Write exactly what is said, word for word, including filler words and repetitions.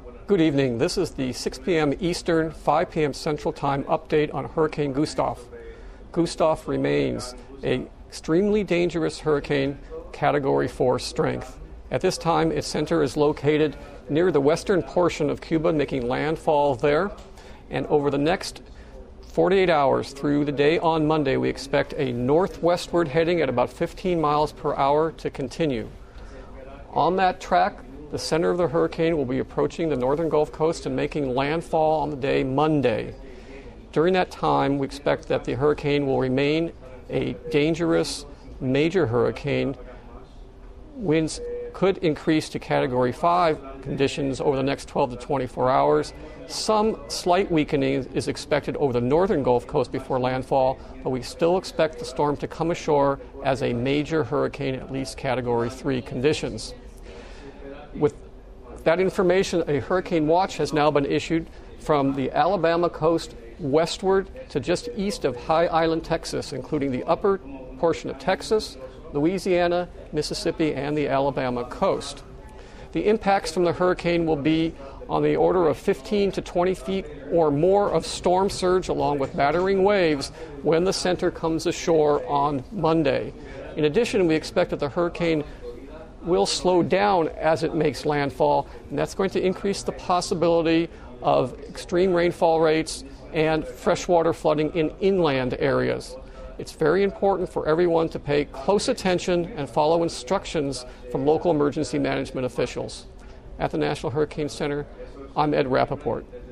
Good evening. This is the six p.m. Eastern, five p.m. Central Time update on Hurricane Gustav. Gustav remains an extremely dangerous hurricane, Category four strength. At this time, its center is located near the western portion of Cuba, making landfall there. And over the next forty-eight hours through the day on Monday, we expect a northwestward heading at about fifteen miles per hour to continue. On that track, the center of the hurricane will be approaching the northern Gulf Coast and making landfall on the day Monday. During that time, we expect that the hurricane will remain a dangerous major hurricane. Winds could increase to Category five conditions over the next twelve to twenty-four hours. Some slight weakening is expected over the northern Gulf Coast before landfall, but we still expect the storm to come ashore as a major hurricane, at least Category three conditions. With that information, a hurricane watch has now been issued from the Alabama coast westward to just east of High Island, Texas, including the upper portion of Texas, Louisiana, Mississippi, and the Alabama coast. The impacts from the hurricane will be on the order of fifteen to twenty feet or more of storm surge along with battering waves when the center comes ashore on Monday. In addition, we expect that the hurricane will slow down as it makes landfall, and that's going to increase the possibility of extreme rainfall rates and freshwater flooding in inland areas. It's very important for everyone to pay close attention and follow instructions from local emergency management officials. At the National Hurricane Center, I'm Ed Rappaport.